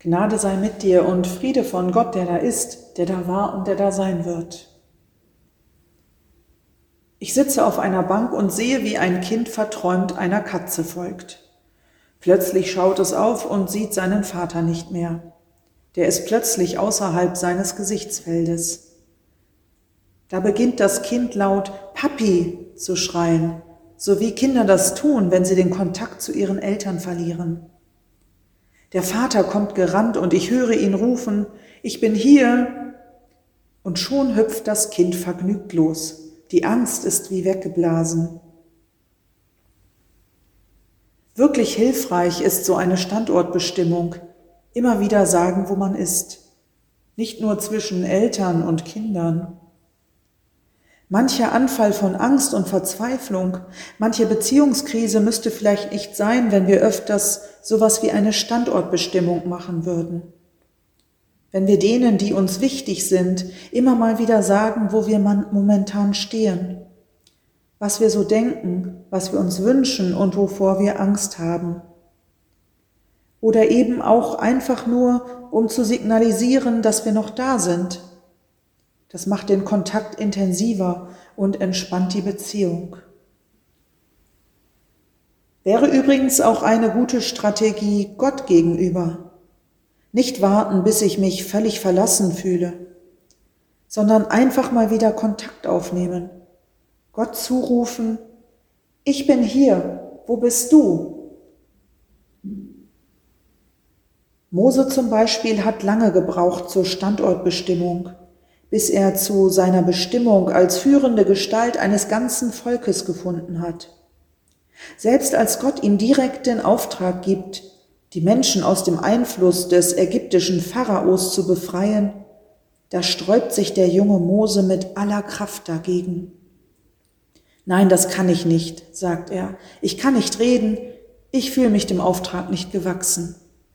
Gnade sei mit dir und Friede von Gott, der da ist, der da war und der da sein wird. Ich sitze auf einer Bank und sehe, wie ein Kind verträumt einer Katze folgt. Plötzlich schaut es auf und sieht seinen Vater nicht mehr. Der ist plötzlich außerhalb seines Gesichtsfeldes. Da beginnt das Kind laut »Papi« zu schreien, so wie Kinder das tun, wenn sie den Kontakt zu ihren Eltern verlieren. Der Vater kommt gerannt und ich höre ihn rufen, »Ich bin hier!« Und schon hüpft das Kind vergnügt los. Die Angst ist wie weggeblasen. Wirklich hilfreich ist so eine Standortbestimmung. Immer wieder sagen, wo man ist. Nicht nur zwischen Eltern und Kindern. Mancher Anfall von Angst und Verzweiflung, manche Beziehungskrise müsste vielleicht nicht sein, wenn wir öfters sowas wie eine Standortbestimmung machen würden. Wenn wir denen, die uns wichtig sind, immer mal wieder sagen, wo wir momentan stehen, was wir so denken, was wir uns wünschen und wovor wir Angst haben. Oder eben auch einfach nur, um zu signalisieren, dass wir noch da sind. Das macht den Kontakt intensiver und entspannt die Beziehung. Wäre übrigens auch eine gute Strategie Gott gegenüber. Nicht warten, bis ich mich völlig verlassen fühle, sondern einfach mal wieder Kontakt aufnehmen. Gott zurufen, ich bin hier, wo bist du? Mose zum Beispiel hat lange gebraucht zur Standortbestimmung, bis er zu seiner Bestimmung als führende Gestalt eines ganzen Volkes gefunden hat. Selbst als Gott ihm direkt den Auftrag gibt, die Menschen aus dem Einfluss des ägyptischen Pharaos zu befreien, da sträubt sich der junge Mose mit aller Kraft dagegen. Nein, das kann ich nicht, sagt er. Ich kann nicht reden, ich fühle mich dem Auftrag nicht gewachsen.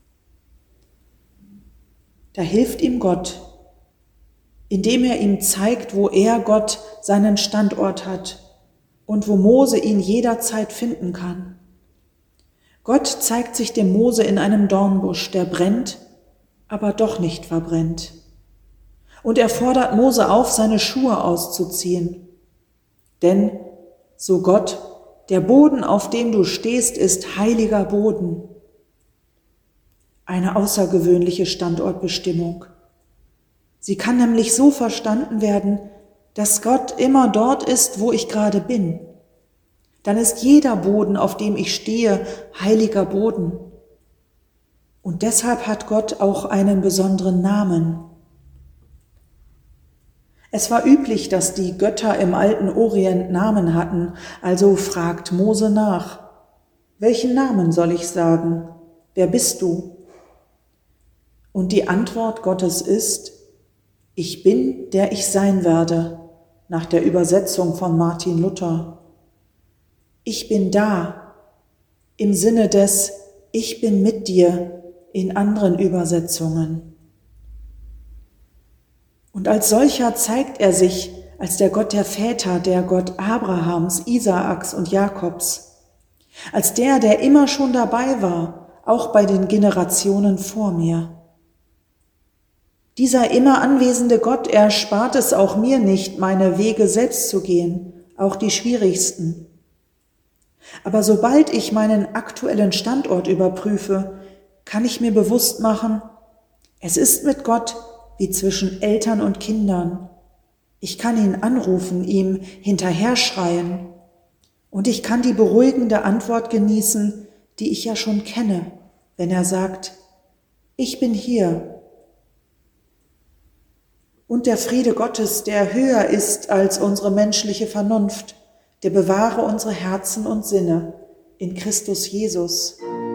Da hilft ihm Gott, indem er ihm zeigt, wo er, Gott, seinen Standort hat und wo Mose ihn jederzeit finden kann. Gott zeigt sich dem Mose in einem Dornbusch, der brennt, aber doch nicht verbrennt. Und er fordert Mose auf, seine Schuhe auszuziehen. Denn, so Gott, der Boden, auf dem du stehst, ist heiliger Boden. Eine außergewöhnliche Standortbestimmung. Sie kann nämlich so verstanden werden, dass Gott immer dort ist, wo ich gerade bin. Dann ist jeder Boden, auf dem ich stehe, heiliger Boden. Und deshalb hat Gott auch einen besonderen Namen. Es war üblich, dass die Götter im alten Orient Namen hatten, also fragt Mose nach. Welchen Namen soll ich sagen? Wer bist du? Und die Antwort Gottes ist, ich bin, der ich sein werde, nach der Übersetzung von Martin Luther. Ich bin da, im Sinne des Ich bin mit dir in anderen Übersetzungen. Und als solcher zeigt er sich als der Gott der Väter, der Gott Abrahams, Isaaks und Jakobs, als der immer schon dabei war, auch bei den Generationen vor mir. Dieser immer anwesende Gott erspart es auch mir nicht, meine Wege selbst zu gehen, auch die schwierigsten. Aber sobald ich meinen aktuellen Standort überprüfe, kann ich mir bewusst machen, es ist mit Gott wie zwischen Eltern und Kindern. Ich kann ihn anrufen, ihm hinterher schreien und ich kann die beruhigende Antwort genießen, die ich ja schon kenne, wenn er sagt, ich bin hier. Und der Friede Gottes, der höher ist als unsere menschliche Vernunft, der bewahre unsere Herzen und Sinne in Christus Jesus.